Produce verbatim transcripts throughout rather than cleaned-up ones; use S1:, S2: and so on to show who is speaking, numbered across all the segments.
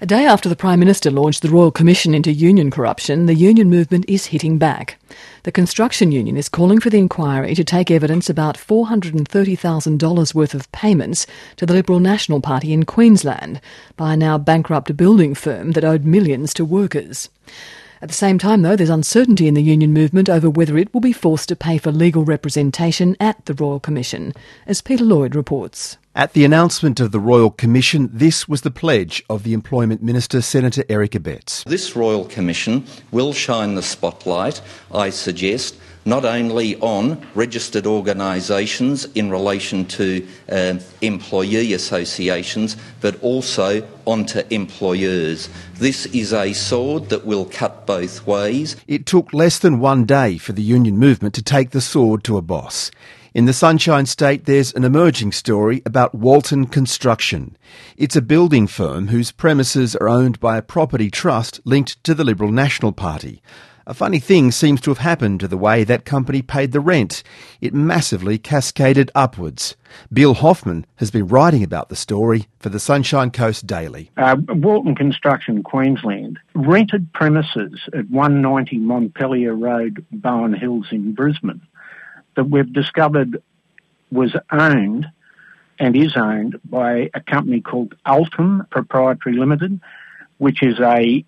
S1: A day after the Prime Minister launched the Royal Commission into union corruption, the union movement is hitting back. The construction union is calling for the inquiry to take evidence about four hundred thirty thousand dollars worth of payments to the Liberal National Party in Queensland by a now bankrupt building firm that owed millions to workers. At the same time, though, there's uncertainty in the union movement over whether it will be forced to pay for legal representation at the Royal Commission, as Peter Lloyd reports.
S2: At the announcement of the Royal Commission, this was the pledge of the Employment Minister, Senator Eric Abetz.
S3: This Royal Commission will shine the spotlight, I suggest, not only on registered organisations in relation to uh, employee associations, but also onto employers. This is a sword that will cut both ways.
S2: It took less than one day for the union movement to take the sword to a boss. In the Sunshine State, there's an emerging story about Walton Construction. It's a building firm whose premises are owned by a property trust linked to the Liberal National Party. A funny thing seems to have happened to the way that company paid the rent. It massively cascaded upwards. Bill Hoffman has been writing about the story for the Sunshine Coast Daily.
S4: Uh, Walton Construction Queensland rented premises at one ninety Montpellier Road, Bowen Hills in Brisbane, that we've discovered was owned and is owned by a company called Ultim Proprietary Limited, which is a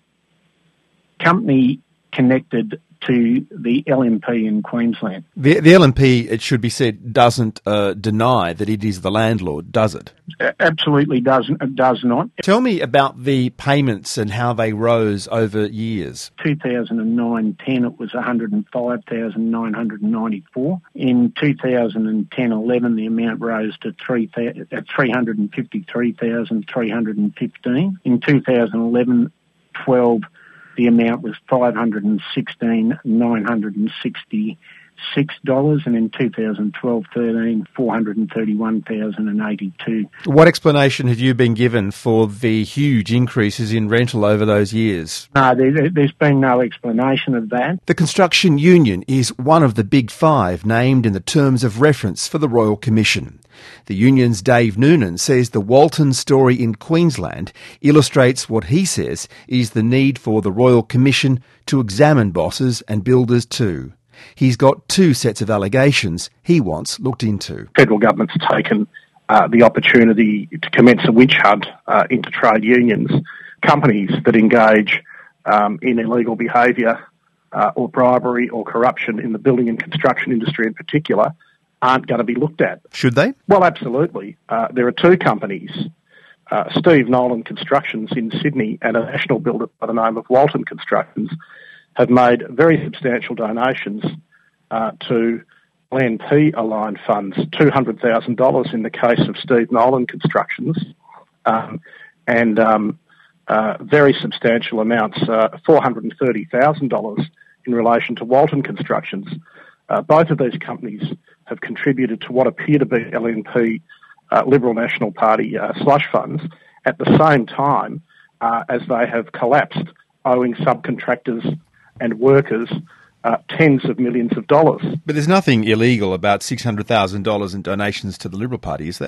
S4: company connected to the L N P in Queensland.
S2: The, the L N P, it should be said, doesn't uh, deny that it is the landlord, does it?
S4: Absolutely doesn't, does not.
S2: Tell me about the payments and how they rose over years.
S4: two thousand nine ten, it was one hundred five thousand nine hundred ninety-four. In two thousand ten eleven, the amount rose to three hundred fifty-three thousand three hundred fifteen. In two thousand eleven twelve, the amount was five hundred sixteen thousand nine hundred sixty-six dollars, and in two thousand twelve thirteen, four hundred thirty-one thousand eighty-two dollars.
S2: What explanation have you been given for the huge increases in rental over those years?
S4: No, there, there's been no explanation of that.
S2: The construction union is one of the big five named in the terms of reference for the Royal Commission. The union's Dave Noonan says the Walton story in Queensland illustrates what he says is the need for the Royal Commission to examine bosses and builders too. He's got two sets of allegations he wants looked into.
S5: Federal government's taken uh, the opportunity to commence a witch hunt uh, into trade unions. Companies that engage um, in illegal behaviour uh, or bribery or corruption in the building and construction industry in particular aren't going to be looked at.
S2: Should they?
S5: Well, absolutely. Uh, there are two companies, uh, Steve Nolan Constructions in Sydney and a national builder by the name of Walton Constructions, have made very substantial donations uh, to L N P-aligned funds, two hundred thousand dollars in the case of Steve Nolan Constructions, um, and um, uh, very substantial amounts, uh, four hundred thirty thousand dollars in relation to Walton Constructions. Uh, both of these companies have contributed to what appear to be L N P uh, Liberal National Party uh, slush funds at the same time uh, as they have collapsed, owing subcontractors and workers uh, tens of millions of dollars.
S2: But there's nothing illegal about six hundred thousand dollars in donations to the Liberal Party, is there?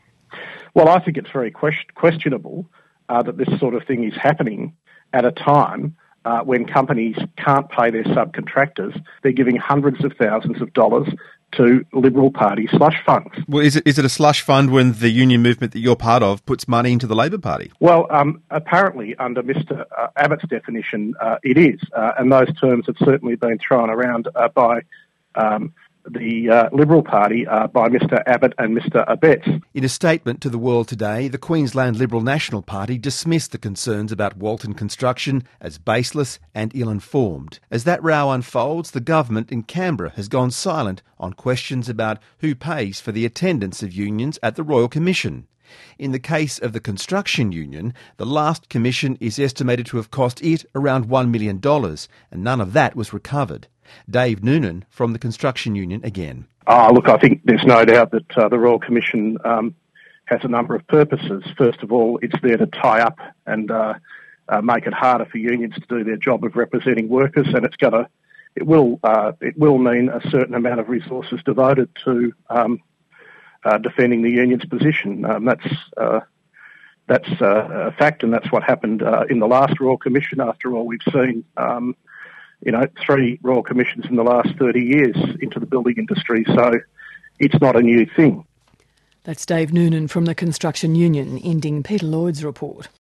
S5: Well, I think it's very quest- questionable uh, that this sort of thing is happening at a time Uh, when companies can't pay their subcontractors. They're giving hundreds of thousands of dollars to Liberal Party slush funds.
S2: Well, is it is it a slush fund when the union movement that you're part of puts money into the Labor Party?
S5: Well, um, apparently under Mister Uh, Abbott's definition, uh, it is, uh, and those terms have certainly been thrown around uh, by um, the uh, Liberal Party uh, by Mister Abbott and Mister Abetz.
S2: In a statement to the World Today, the Queensland Liberal National Party dismissed the concerns about Walton Construction as baseless and ill-informed. As that row unfolds, the government in Canberra has gone silent on questions about who pays for the attendance of unions at the Royal Commission. In the case of the construction union, the last commission is estimated to have cost it around one million dollars, and none of that was recovered. Dave Noonan from the construction union again.
S5: Oh, look, I think there's no doubt that uh, the Royal Commission um, has a number of purposes. First of all, it's there to tie up and uh, uh, make it harder for unions to do their job of representing workers, and it's going to, it will, uh, it will mean a certain amount of resources devoted to um, uh, defending the union's position. Um, that's uh, that's uh, a fact, and that's what happened uh, in the last Royal Commission. After all, we've seen, um, you know, three Royal Commissions in the last thirty years into the building industry, so it's not a new thing.
S1: That's Dave Noonan from the Construction Union, ending Peter Lloyd's report.